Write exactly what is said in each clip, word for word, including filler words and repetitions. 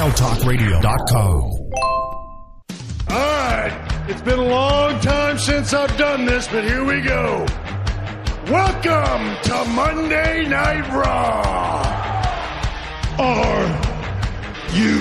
wild talk radio dot com. All right, it's been a long time since I've done this, but here we go. Welcome to Monday Night Raw. Are you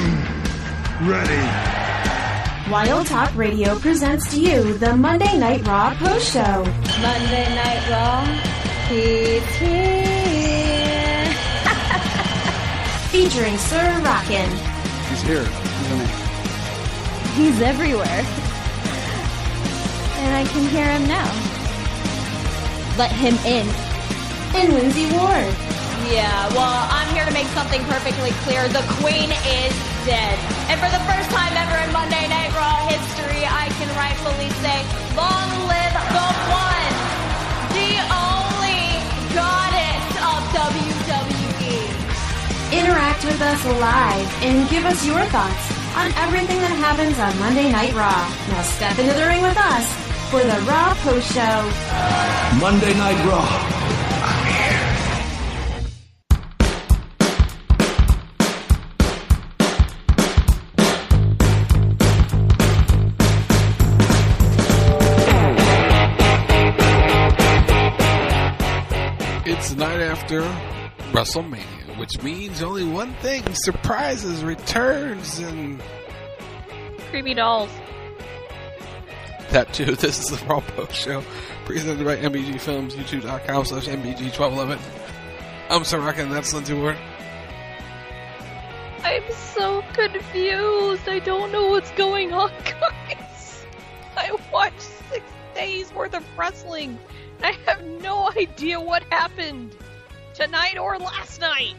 ready? Wild Talk Radio presents to you the Monday Night Raw Post Show. Monday Night Raw, he's here. Featuring Sir Rockin'. He's here, isn't he? He's everywhere. And I can hear him now. Let him in. And Lindsay Ward. Yeah, well, I'm here to make something perfectly clear. The Queen is dead. And for the first time ever in Monday Night Raw history, I can rightfully say, long live the one, the only goddess of W W E. Interact with us live and give us your thoughts on everything that happens on Monday Night Raw. Now step into the ring with us for the Raw Post Show. Monday Night Raw. I'm here. It's the night after WrestleMania, which means only one thing: surprises, returns, and Creepy dolls. that too. This is the Raw Post Show, presented by M B G Films, YouTube.com slash M B G twelve eleven. I'm Sir Rockin', that's Lindsay Ward. I'm so confused. I don't know what's going on, guys. I watched six days worth of wrestling. I have no idea what happened tonight or last night.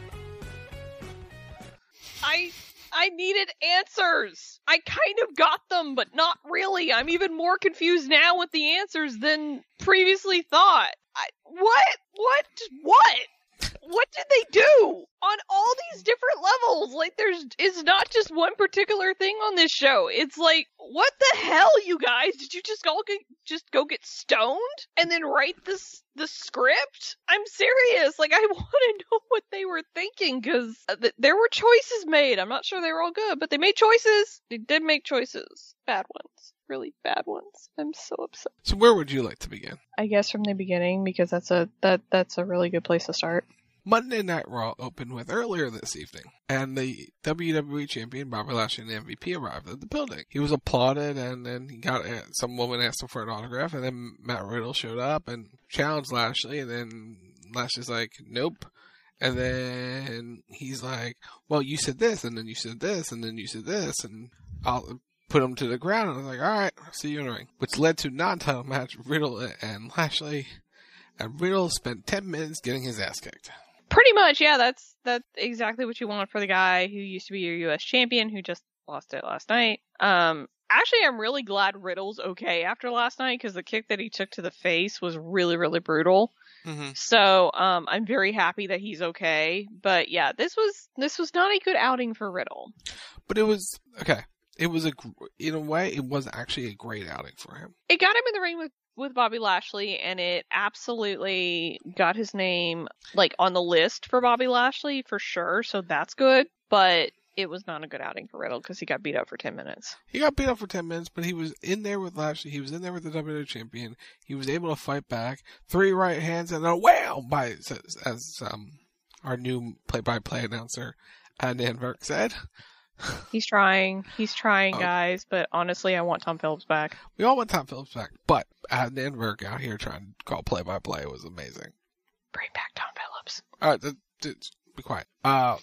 I I needed answers. I kind of got them, but not really. I'm even more confused now with the answers than previously thought. I, what? What? What? What did they do on all these different levels? Like, there's it's not just one particular thing on this show. It's like, what the hell, you guys? Did you just all get, just go get stoned and then write this the script? I'm serious. Like, I want to know what they were thinking, because th- there were choices made. I'm not sure they were all good, but they made choices. They did make choices. Bad ones. Really bad ones. I'm so upset. So where would you like to begin? I guess from the beginning, because that's a that that's a really good place to start. Monday Night Raw opened with earlier this evening, and the W W E champion Bobby Lashley and the M V P arrived at the building. He was applauded, and then he got uh, some woman asked him for an autograph, and then Matt Riddle showed up and challenged Lashley, and then Lashley's like, nope. And then he's like, well, you said this, and then you said this, and then you said this, and I'll put him to the ground. And I was like, all right, I'll see you in the ring. Which led to non-title match, Riddle and Lashley. And Riddle spent ten minutes getting his ass kicked. Pretty much, yeah, that's that's exactly what you want for the guy who used to be your U S champion, who just lost it last night. Um, actually, I'm really glad Riddle's okay after last night, because the kick that he took to the face was really, really brutal. Mm-hmm. So, um, I'm very happy that he's okay. But yeah, this was this was not a good outing for Riddle. But it was okay. It was a in a way, it was actually a great outing for him. It got him in the ring with. with Bobby Lashley, and it absolutely got his name, like, on the list for Bobby Lashley, for sure, so that's good, but it was not a good outing for Riddle, because he got beat up for ten minutes. He got beat up for ten minutes, but he was in there with Lashley, he was in there with the W W E champion, he was able to fight back, three right hands, and a whale, by, as, as um, our new play-by-play announcer, Adnan Virk, said. He's trying. He's trying, oh. guys. But honestly, I want Tom Phillips back. We all want Tom Phillips back. But Adnan Virk out here trying to call play-by-play was amazing. Bring back Tom Phillips. All right, th- th- be quiet. Uh,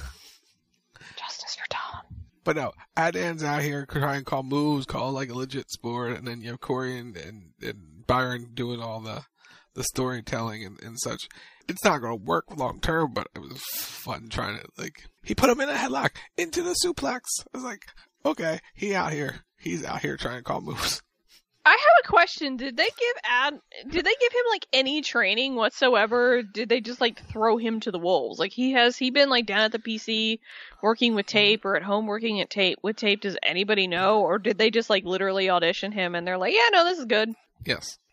Justice for Tom. But no, Adnan's out here trying to call moves, call like a legit sport, and then you have Corey and, and, and Byron doing all the the storytelling and, and such. It's not going to work long term, but it was fun trying to, like, he put him in a headlock into the suplex. I was like, okay, he out here. He's out here trying to call moves. I have a question. Did they give Ad, did they give him, like, any training whatsoever? Did they just, like, throw him to the wolves? Like, he has, he been, like, down at the P C working with tape or at home working at tape with tape? Does anybody know? Or did they just, like, literally audition him and they're like, yeah, no, this is good? Yes.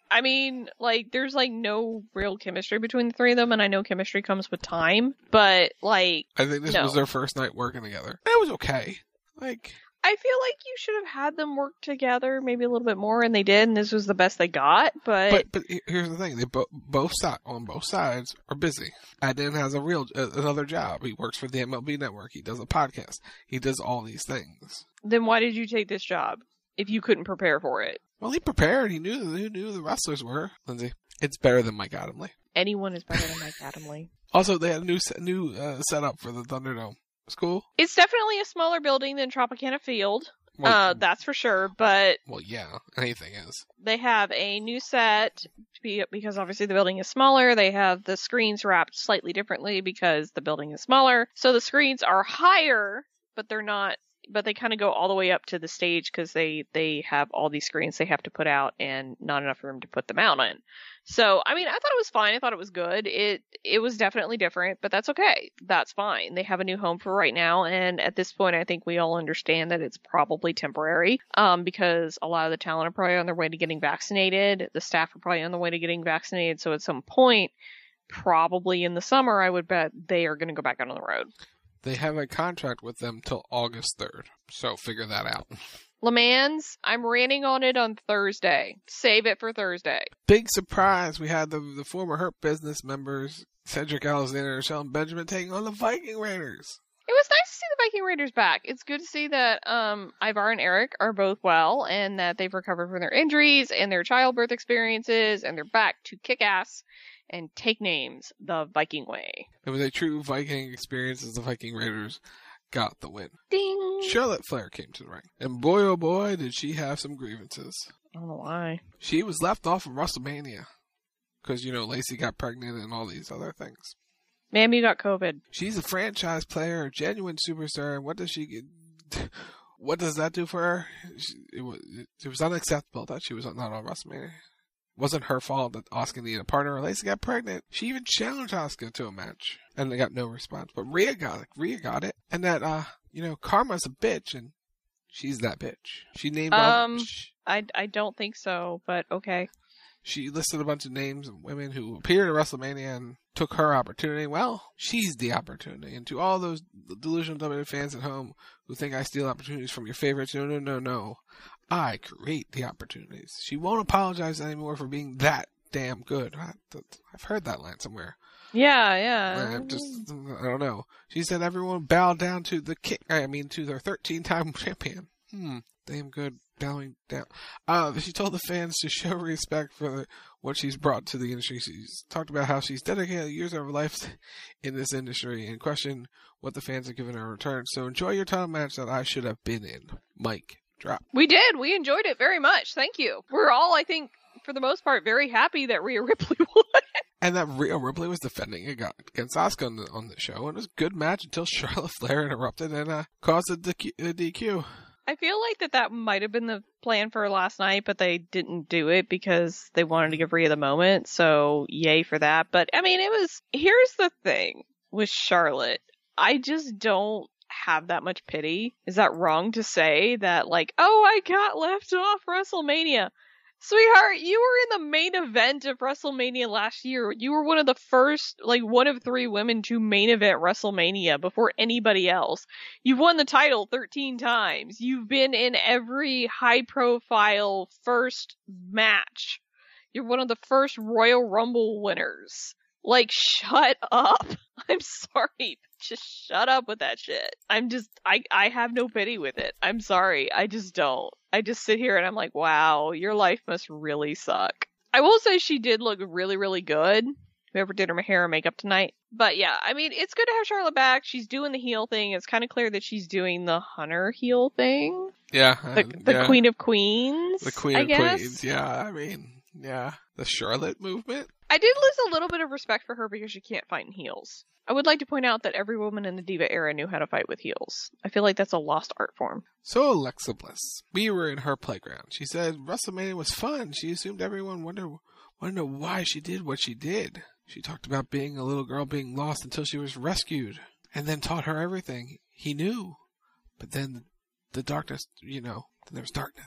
I mean, like, there's, like, no real chemistry between the three of them, and I know chemistry comes with time, but, like, I think this no. was their first night working together. It was okay. Like, I feel like you should have had them work together maybe a little bit more, and they did, and this was the best they got, but... But, but here's the thing. They bo- both si- on both sides are busy. Adnan has a real uh, another job. He works for the M L B Network. He does a podcast. He does all these things. Then why did you take this job if you couldn't prepare for it? Well, he prepared. He knew who knew the wrestlers were. Lindsay, it's better than Mike Adamle. Anyone is better than Mike Adamle. Also, they had a new new uh, setup for the Thunderdome. It's cool. It's definitely a smaller building than Tropicana Field. Well, uh, that's for sure, but... Well, yeah, anything is. They have a new set because obviously the building is smaller. They have the screens wrapped slightly differently because the building is smaller. So the screens are higher, but they're not... But they kind of go all the way up to the stage because they, they have all these screens they have to put out and not enough room to put them out in. So, I mean, I thought it was fine. I thought it was good. It it was definitely different, but that's okay. That's fine. They have a new home for right now, and at this point, I think we all understand that it's probably temporary um, because a lot of the talent are probably on their way to getting vaccinated. The staff are probably on the way to getting vaccinated, so at some point, probably in the summer, I would bet they are going to go back out on the road. They have a contract with them till August third, so figure that out. Le Mans, I'm ranting on it on Thursday. Save it for Thursday. Big surprise. We had the the former Hurt Business members, Cedric Alexander and Shelton Benjamin, taking on the Viking Raiders. It was nice to see the Viking Raiders back. It's good to see that um, Ivar and Eric are both well and that they've recovered from their injuries and their childbirth experiences and they're back to kick ass and take names the Viking way. It was a true Viking experience as the Viking Raiders got the win. Ding! Charlotte Flair came to the ring. And boy, oh boy, did she have some grievances. I don't know why. She was left off of WrestleMania. Because, you know, Lacey got pregnant and all these other things. Ma'am, you got COVID. She's a franchise player, a genuine superstar, and what does she get? What does that do for her? She, it, was, it was unacceptable that she was not on WrestleMania. It wasn't her fault that Asuka needed a partner or Lacey got pregnant. She even challenged Asuka to a match, and they got no response. But Rhea got it. Rhea got it. And that, uh, you know, Karma's a bitch, and she's that bitch. She named Um, all, she, I, I don't think so, but okay. She listed a bunch of names of women who appeared at WrestleMania and took her opportunity. Well, she's the opportunity. And to all those delusional W W E fans at home who think I steal opportunities from your favorites, no, no, no, no. I create the opportunities. She won't apologize anymore for being that damn good. I, I've heard that line somewhere. Yeah, yeah. I just, I don't know. She said everyone bowed down to the king, I mean, to their thirteen-time champion. Hmm, damn good. Bowing down. Uh, she told the fans to show respect for the, what she's brought to the industry. She's talked about how she's dedicated years of her life in this industry and questioned what the fans have given her in return. So enjoy your title match that I should have been in. Mike, drop. We did. We enjoyed it very much. Thank you. We're all, I think, for the most part, very happy that Rhea Ripley won. And that Rhea Ripley was defending against Asuka on the, on the show. And it was a good match until Charlotte Flair interrupted and uh, caused a D Q. I feel like that that might have been the plan for last night, but they didn't do it because they wanted to give Rhea the moment. So yay for that. But I mean, it was, here's the thing with Charlotte. I just don't have that much pity. Is that wrong to say that like, oh, I got left off WrestleMania? Sweetheart, you were in the main event of WrestleMania last year. You were one of the first, like, one of three women to main event WrestleMania before anybody else. You've won the title thirteen times. You've been in every high-profile first match. You're one of the first Royal Rumble winners. Like, shut up. I'm sorry. Just shut up with that shit. I'm just, I, I have no pity with it. I'm sorry. I just don't. I just sit here and I'm like, wow, your life must really suck. I will say she did look really, really good. Whoever did her hair and makeup tonight. But yeah, I mean, it's good to have Charlotte back. She's doing the heel thing. It's kind of clear that she's doing the Hunter heel thing. Yeah. The, the yeah. Queen of Queens. The Queen I of guess. Queens. Yeah, I mean, yeah. The Charlotte movement. I did lose a little bit of respect for her because she can't fight in heels. I would like to point out that every woman in the Diva era knew how to fight with heels. I feel like that's a lost art form. So Alexa Bliss, we were in her playground. She said WrestleMania was fun. She assumed everyone wondered, wanted to know why she did what she did. She talked about being a little girl being lost until she was rescued, and then taught her everything he knew. But then the darkness, you know, then there was darkness.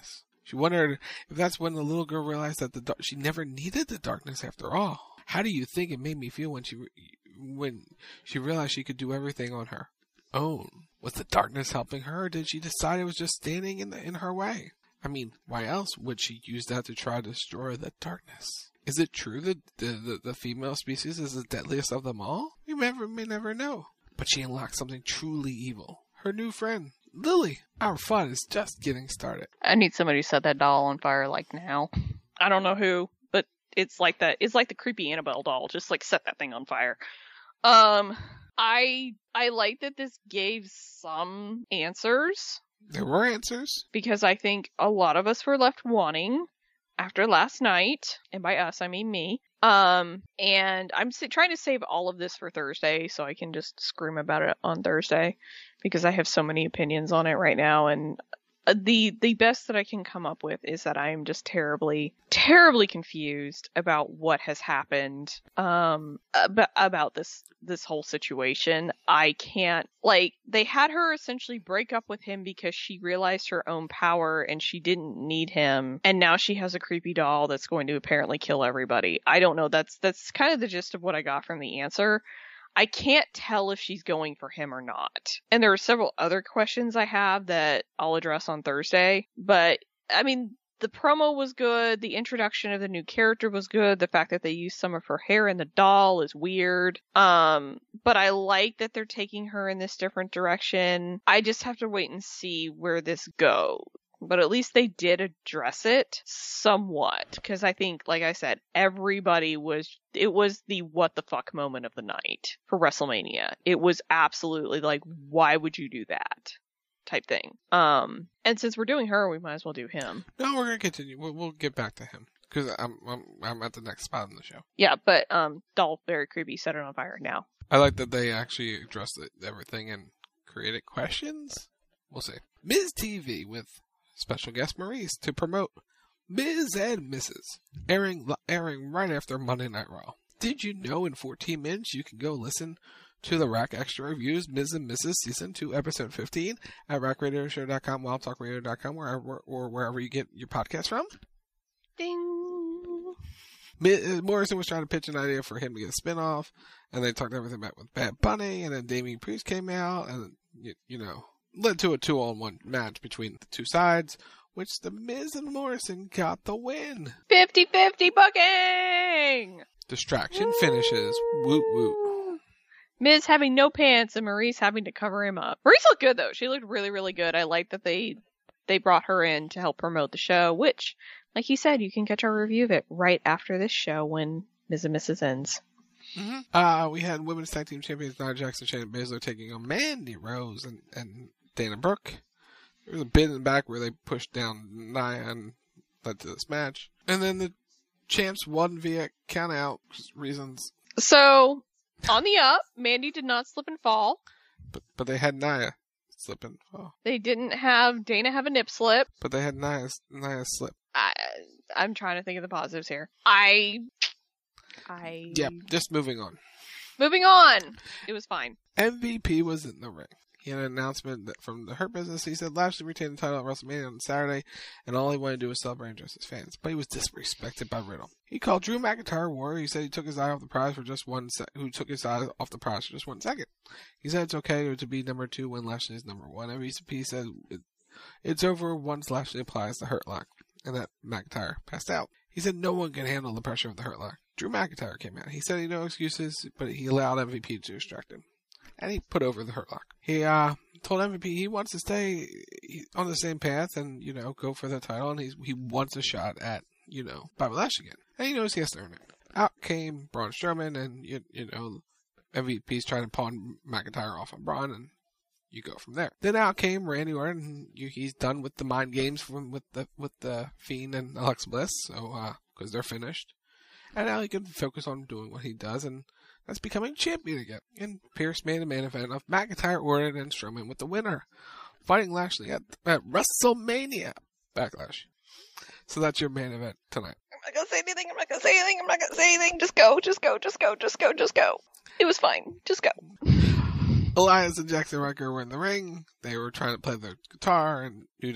She wondered if that's when the little girl realized that the dark, she never needed the darkness after all. How do you think it made me feel when she when she realized she could do everything on her own? Was the darkness helping her, or did she decide it was just standing in the, in her way? I mean, why else would she use that to try to destroy the darkness? Is it true that the, the, the female species is the deadliest of them all? We never, may never know. But she unlocked something truly evil. Her new friend, Lily. Our fun is just getting started. I need somebody to set that doll on fire, like, now. I don't know who, but it's like that. It's like the creepy Annabelle doll. Just, like, set that thing on fire. Um, I I like that this gave some answers. There were answers. Because I think a lot of us were left wanting after last night. And by us, I mean me. Um, and I'm s- trying to save all of this for Thursday so I can just scream about it on Thursday. Because I have so many opinions on it right now, and the the best that I can come up with is that I am just terribly, terribly confused about what has happened, um, ab- about this this whole situation. I can't, like, they had her essentially break up with him because she realized her own power and she didn't need him, and now she has a creepy doll that's going to apparently kill everybody. I don't know. That's that's kind of the gist of what I got from the answer. I can't tell if she's going for him or not. And there are several other questions I have that I'll address on Thursday. But, I mean, the promo was good. The introduction of the new character was good. The fact that they used some of her hair in the doll is weird. Um, but I like that they're taking her in this different direction. I just have to wait and see where this goes. But at least they did address it somewhat. Because I think, like I said, everybody was, it was the what the fuck moment of the night for WrestleMania. It was absolutely like, why would you do that? Type thing. Um, and since we're doing her, we might as well do him. No, we're going to continue. We'll, we'll get back to him. Because I'm, I'm, I'm at the next spot in the show. Yeah, but, um, doll, very creepy, set it on fire now. I like that they actually addressed it, everything and created questions. We'll see. Miz T V with special guest Maurice to promote Miz and Missus airing airing right after Monday Night Raw. Did you know in fourteen minutes you can go listen to the Rack Extra Reviews Miz and Missus Season two Episode fifteen at rack radio show dot com, wild talk radio dot com, wherever, or wherever you get your podcast from? Ding! Miz, Morrison was trying to pitch an idea for him to get a spinoff, and they talked everything about with Bad Bunny, and then Damian Priest came out, and you, you know, led to a two-on-one match between the two sides, which the Miz and Morrison got the win. fifty-fifty booking! Distraction finishes. Woot woot. Miz having no pants and Maurice having to cover him up. Maurice looked good, though. She looked really, really good. I like that they they brought her in to help promote the show, which, like you said, you can catch our review of it right after this show when Miz and Missus ends. Mm-hmm. Uh, we had women's tag team champions Nia Jax and Shayna Baszler taking on Mandy Rose and, and Dana Brooke. There was a bit in the back where they pushed down Nia and led to this match. And then the champs won via count out reasons. So, on the up, Mandy did not slip and fall. But but they had Nia slip and fall. They didn't have Dana have a nip slip. But they had Nia, Nia slip. I, I'm trying to think of the positives here. I... I... Yep, just moving on. Moving on! It was fine. M V P was in the ring. He had an announcement that from the Hurt Business. He said Lashley retained the title at WrestleMania on Saturday, and all he wanted to do was celebrate and dress his fans. But he was disrespected by Riddle. He called Drew McIntyre a warrior. He said he took his eye off the prize for just one se- who took his eye off the prize for just one second. He said it's okay to be number two when Lashley is number one. M V P said it, it's over once Lashley applies the Hurt Lock, and that McIntyre passed out. He said no one can handle the pressure of the Hurt Lock. Drew McIntyre came out. He said he had no excuses, but he allowed M V P to distract him. And he put over the Hurt Lock. He uh, told M V P he wants to stay on the same path and, you know, go for the title. And he's, he wants a shot at, you know, Bobby Lashley again. And he knows he has to earn it. Out came Braun Strowman, and, you, you know, M V P's trying to pawn McIntyre off on Braun, and you go from there. Then out came Randy Orton. And you, he's done with the mind games from with the with the Fiend and Alexa Bliss, so uh, because they're finished. And now he can focus on doing what he does, and that's becoming champion again. And Pierce made a main event of McIntyre, Orton, and Strowman with the winner, fighting Lashley at, at WrestleMania Backlash. So that's your main event tonight. I'm not gonna say anything, I'm not gonna say anything, I'm not gonna say anything. Just go, just go, just go, just go, just go. It was fine. Just go. Elias and Jackson Ryker were in the ring. They were trying to play the guitar, and New Day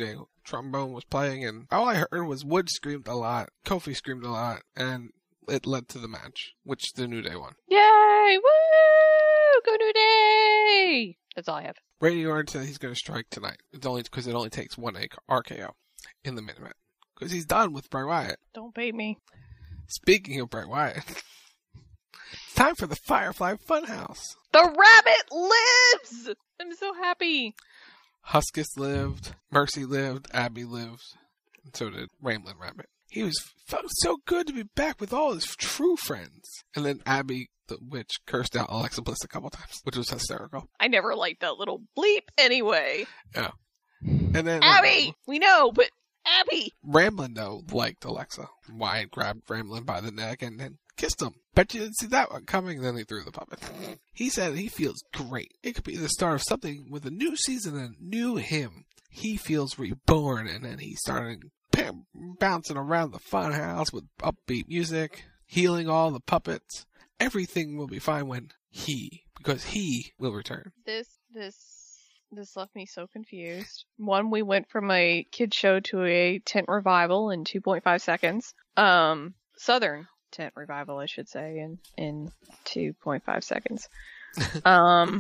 trombone was playing, and all I heard was Wood screamed a lot, Kofi screamed a lot, and it led to the match, which the New Day won. Yay! Woo! Go New Day! That's all I have. Randy Orton said he's going to strike tonight. It's only because it only takes one R K O in the main event. Because he's done with Bray Wyatt. Don't bait me. Speaking of Bray Wyatt, it's time for the Firefly Funhouse. The rabbit lives! I'm so happy. Huskus lived, Mercy lived, Abby lived, and so did Ramblin' Rabbit. He was felt so good to be back with all his true friends. And then Abby, the witch, cursed out Alexa Bliss a couple times, which was hysterical. I never liked that little bleep anyway. Yeah. And then Abby! Uh, we know, but Abby! Ramblin', though, liked Alexa. Wyatt grabbed Ramblin' by the neck and then kissed him. Bet you didn't see that one coming, then he threw the puppet. He said he feels great. It could be the start of something with a new season and a new him. He feels reborn, and then he started bouncing around the fun house with upbeat music, healing all the puppets. Everything will be fine when he, because he will return. This, this, this left me so confused. One, we went from a kid show to a tent revival in two point five seconds. Um, Southern tent revival, I should say, in, in two point five seconds. Um,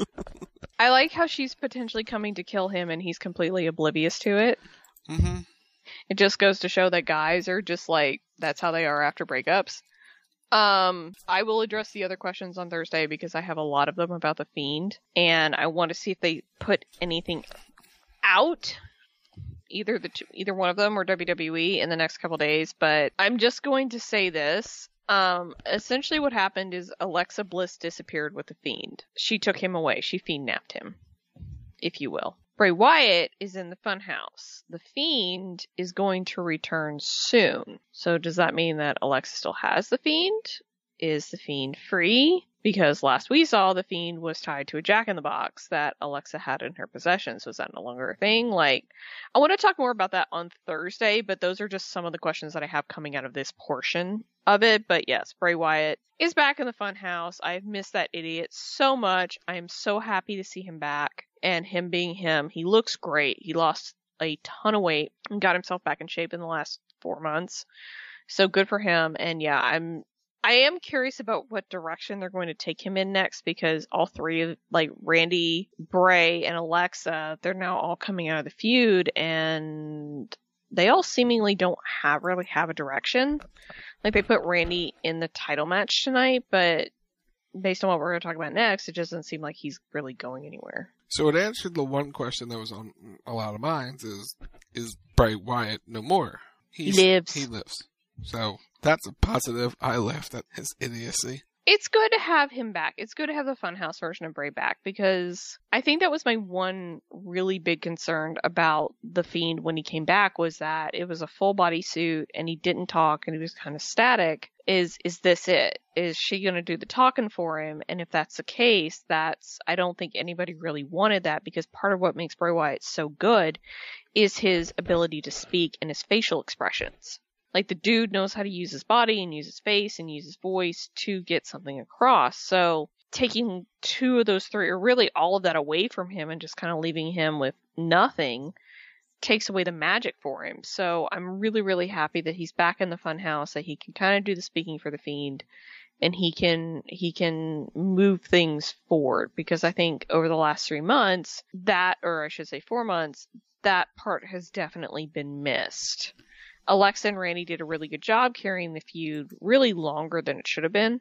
I like how she's potentially coming to kill him and he's completely oblivious to it. Mm-hmm. It just goes to show that guys are just like, that's how they are after breakups. Um, I will address the other questions on Thursday because I have a lot of them about The Fiend, and I want to see if they put anything out, either the two, either one of them or W W E in the next couple days, but I'm just going to say this. Um, essentially what happened is Alexa Bliss disappeared with The Fiend. She took him away. She fiend-napped him, if you will. Bray Wyatt is in the funhouse. The Fiend is going to return soon. So does that mean that Alexa still has the Fiend? Is the Fiend free? Because last we saw, the Fiend was tied to a Jack-in-the-Box that Alexa had in her possession. So is that no longer a thing? Like, I want to talk more about that on Thursday, but those are just some of the questions that I have coming out of this portion of it. But yes, Bray Wyatt is back in the funhouse. I've missed that idiot so much. I am so happy to see him back. And him being him, he looks great. He lost a ton of weight and got himself back in shape in the last four months. So good for him. And yeah, I'm, I am curious about what direction they're going to take him in next, because all three of, like, Randy, Bray, and Alexa, they're now all coming out of the feud, and they all seemingly don't have, really have a direction. Like, they put Randy in the title match tonight, but based on what we're going to talk about next, it doesn't seem like he's really going anywhere. So it answered the one question that was on a lot of minds: is is Bray Wyatt no more? He's, he lives. He lives. So that's a positive. I laughed at his idiocy. It's good to have him back. It's good to have the Funhouse version of Bray back, because I think that was my one really big concern about The Fiend when he came back, was that it was a full body suit and he didn't talk and he was kind of static. Is is this it? Is she going to do the talking for him? And if that's the case, that's, I don't think anybody really wanted that, because part of what makes Bray Wyatt so good is his ability to speak and his facial expressions. Like, the dude knows how to use his body and use his face and use his voice to get something across. So taking two of those three, or really all of that, away from him and just kind of leaving him with nothing takes away the magic for him. So I'm really, really happy that he's back in the Funhouse, that he can kind of do the speaking for The Fiend, and he can, he can move things forward, because I think over the last three months, that, or I should say four months, that part has definitely been missed. Alexa and Randy did a really good job carrying the feud really longer than it should have been,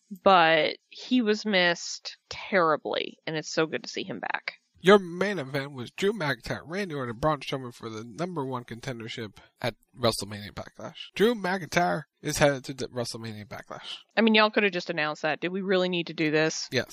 but he was missed terribly, and it's so good to see him back. Your main event was Drew McIntyre, Randy Orton, and Braun Strowman for the number one contendership at WrestleMania Backlash. Drew McIntyre is headed to WrestleMania Backlash. I mean, y'all could have just announced that. Did we really need to do this? Yes,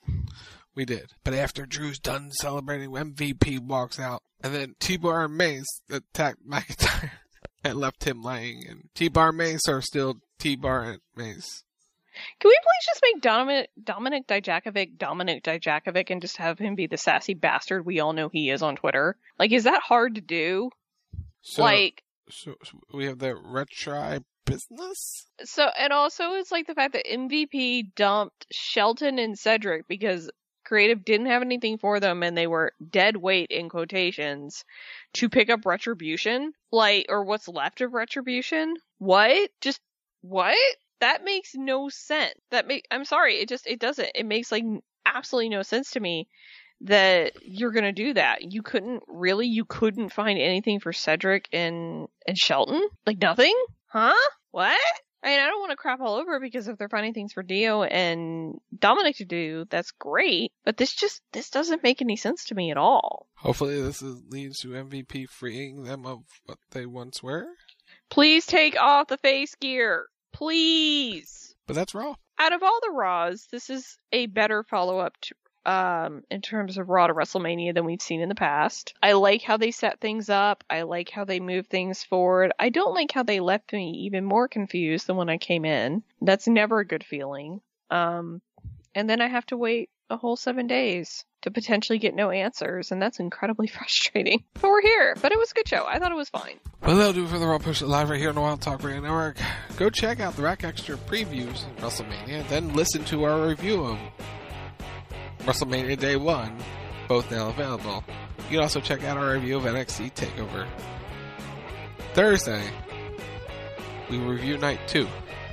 we did. But after Drew's done celebrating, M V P walks out, and then T-Bar and Mace attacked McIntyre and left him laying, and T-Bar and Mace are still T-Bar and Mace. Can we please just make Dominic, Dominic Dijakovic Dominic Dijakovic and just have him be the sassy bastard we all know he is on Twitter? Like, is that hard to do? So, like, so, so we have the retry business? So, and also it's like the fact that M V P dumped Shelton and Cedric because Creative didn't have anything for them, and they were dead weight in quotations to pick up Retribution, like, or what's left of Retribution. What? Just what? That makes no sense. That make I'm sorry, it just it doesn't. It makes like absolutely no sense to me that you're gonna do that. You couldn't really, you couldn't find anything for Cedric and and Shelton, like nothing, huh? What? I mean, I don't want to crap all over, because if they're finding things for Dio and Dominic to do, that's great. But this just, this doesn't make any sense to me at all. Hopefully this is, leads to M V P freeing them of what they once were. Please take off the face gear. Please. But that's Raw. Out of all the Raws, this is a better follow-up to Um, in terms of Raw to WrestleMania than we've seen in the past. I like how they set things up. I like how they move things forward. I don't like how they left me even more confused than when I came in. That's never a good feeling. Um, and then I have to wait a whole seven days to potentially get no answers, and that's incredibly frustrating. But we're here. But it was a good show. I thought it was fine. Well, that'll do it for the Raw Push It Live right here on the Wild Talk Radio Network. Go check out the Rack Extra previews of WrestleMania, then listen to our review of WrestleMania Day one, both now available. You can also check out our review of N X T TakeOver. Thursday, we review Night two.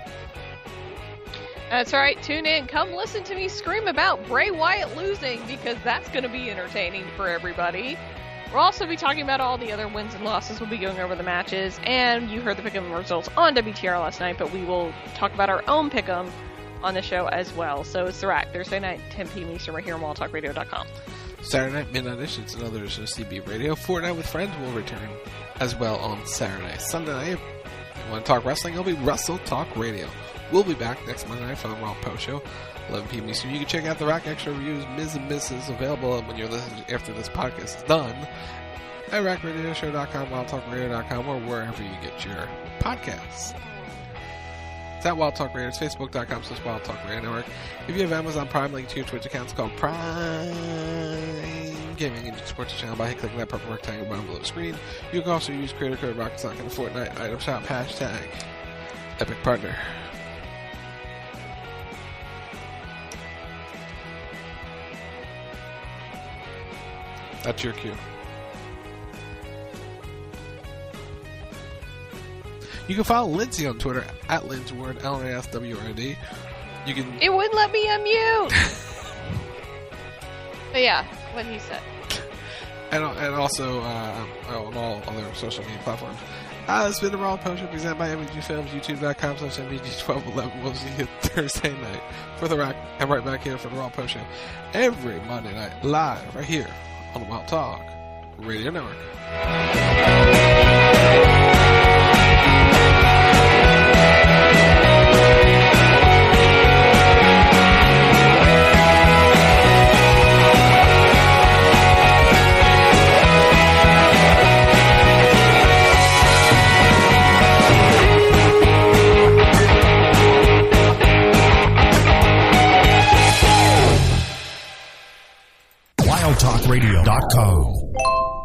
That's right, tune in. Come listen to me scream about Bray Wyatt losing, because that's going to be entertaining for everybody. We'll also be talking about all the other wins and losses. We'll be going over the matches, and you heard the pick'em results on W T R last night, but we will talk about our own pick'em on the show as well. So it's The Rack, Thursday night, ten p.m. Eastern, right here on wild talk radio dot com. Saturday night, midnight edition, it's another edition of C B Radio. Fortnight with Friends will return as well on Saturday. Sunday night, if you want to talk wrestling, it'll be Wrestle Talk Radio. We'll be back next Monday night for the Raw Post Show, eleven p.m. Eastern. You can check out the Rack Extra reviews, Miz and Misses, available when you're listening after this podcast is done at rack radio show dot com, wild talk radio dot com, or wherever you get your podcasts. It's at Wild Talk Radio. It's facebook dot com slash Wild Talk Radio Network. If you have Amazon Prime, link to your Twitch account. It's called Prime Gaming, and you can support the channel by clicking that purple rectangle button below the screen. You can also use creator code RocketSock in the Fortnite item shop, hashtag Epic Partner. That's your cue. You can follow Lindsay on Twitter at Lindsword, L N A S W R D. You can. It wouldn't let me unmute. But yeah, what he said. And and also uh, on all other social media platforms. Uh, it's been the Raw Post Show presented by M V G Films, youtube dot com slash M V G twelve eleven. We'll see you Thursday night for the Rack, and right back here for the Raw Post Show every Monday night live right here on the Wild Talk Radio Network. wild talk radio dot com